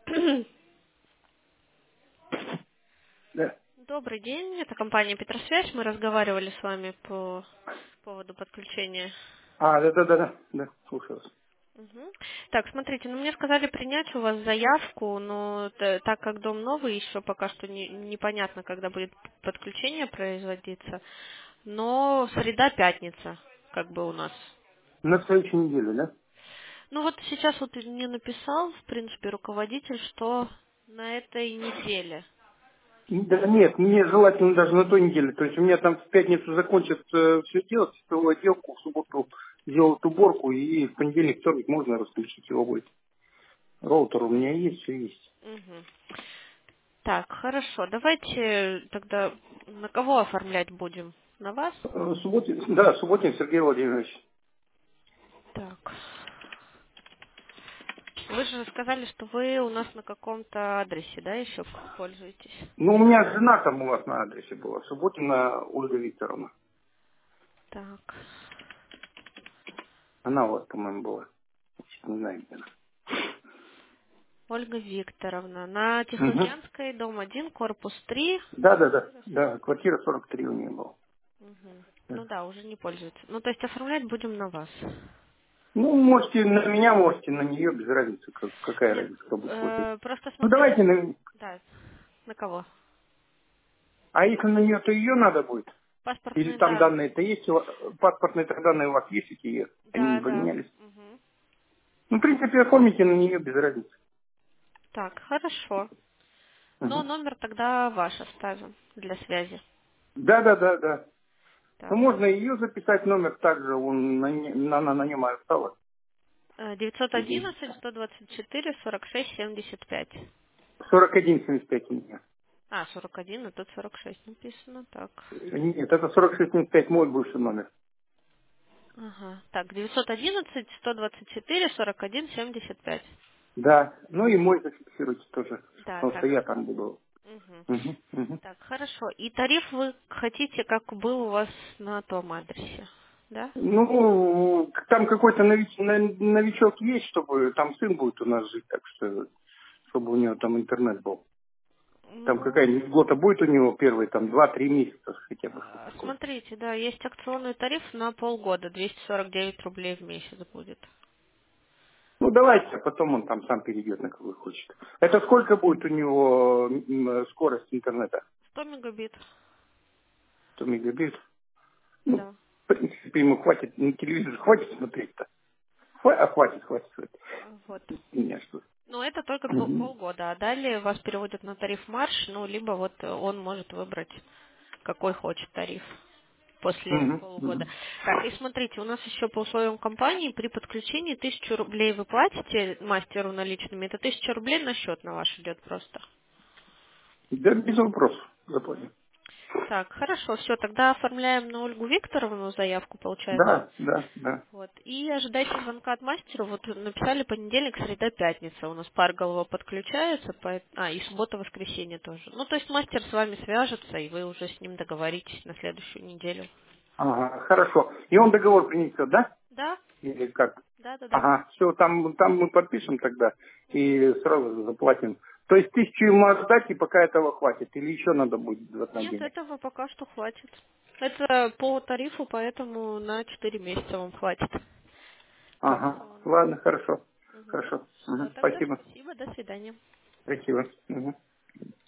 Да. Добрый день, это компания Петросвязь. Мы разговаривали с вами по поводу подключения. Да, слушаю вас. Мгм. Так, смотрите, мне сказали принять у вас заявку, но так как дом новый, еще пока что непонятно, когда будет подключение производиться. Но среда-пятница, как бы у нас. На следующей неделе, да? Ну вот сейчас вот мне написал, в принципе, руководитель, что на этой неделе. Да нет, мне желательно даже на той неделе. То есть у меня там в пятницу закончат все делать, сетевую отделку, в субботу сделают уборку, и в понедельник, вторник можно расключить его будет. Роутер у меня есть, все есть. Мгм. Так, хорошо. Давайте тогда на кого оформлять будем? На вас? Субботин Сергей Владимирович. Так. Вы же сказали, что вы у нас на каком-то адресе, да, еще пользуетесь? Ну, у меня жена там у вас на адресе была. Субботина Ольга Викторовна. Так. Она у вас, по-моему, была. Не знаю, где она. Ольга Викторовна. На Угу. Тихоокеанской, дом 1, корпус 3. Да. Квартира Да, 43. квартира 43 у нее была. Мгм. Ну да, уже не пользуется. Ну, то есть оформлять будем на вас. Ну, можете на меня, можете на нее, без разницы, какая Нет, разница, кто будет платить. просто Ну, смотрите. давайте на... Да, на кого? А если на нее, то ее надо будет? Или Паспортные там данные. данные-то есть, паспортные данные у вас есть, эти, они не Да, да. поменялись? Мгм. Ну, в принципе, оформите на нее, без разницы. Так, хорошо. Но Мгм. номер тогда ваш оставим для связи. Да. Ну, Так. можно ее записать, номер также, он она на нем и осталась. Один. 911-124-46-75. 41,75 у меня. 41, а тут 46 написано. Так. Нет, это 46,75 мой бывший номер. Ага. Так, 911-124-41-75. Да, ну и мой зафиксируйте тоже, Да, потому что так. я там буду. Мгм. Мгм. Так, хорошо. И тариф вы хотите, как был у вас на том адресе, да? Ну, там какой-то новичок есть, чтобы там сын будет у нас жить, так что, чтобы у него там интернет был. Там Ну, какая-нибудь льгота будет у него первые там 2-3 месяца хотя бы, что такое. смотрите, да, есть акционный тариф на полгода, 249 рублей в месяц будет. Ну, давайте, а потом он там сам перейдет на какой хочет. Это сколько будет у него скорость интернета? 100 мегабит, 100 мегабит? Ну, да. в принципе, ему хватит, на телевизор хватит смотреть-то. Хватит. Вот. У меня что. Но это только Мгм. полгода, а далее вас переводят на тариф марш, ну, либо вот он может выбрать, какой хочет тариф после полугода. Мгм. Так, и смотрите, у нас еще по условиям компании при подключении 1000 рублей вы платите мастеру наличными, это 1000 рублей на счет на ваш идет просто. Да, без вопросов. Мгм. Заплатим. Так, хорошо, все, тогда оформляем на Ольгу Викторовну заявку, получается. Да. Вот. И ожидайте звонка от мастера. Вот написали понедельник, среда, пятница. У нас пар голова подключается, и суббота, воскресенье тоже. Ну, то есть мастер с вами свяжется, и вы уже с ним договоритесь на следующую неделю. Ага, хорошо. И он договор принесет, да? Да, Или как? да. Ага, все, там мы подпишем тогда и сразу заплатим. То есть 1000 ему отдать, и пока этого хватит? Или еще надо будет на Нет, денег? этого пока что хватит. Это по тарифу, поэтому на 4 месяца вам хватит по Ага, акциону. ладно, хорошо. Угу. Хорошо. Все, тогда Спасибо. спасибо, до свидания. Спасибо. Мгм.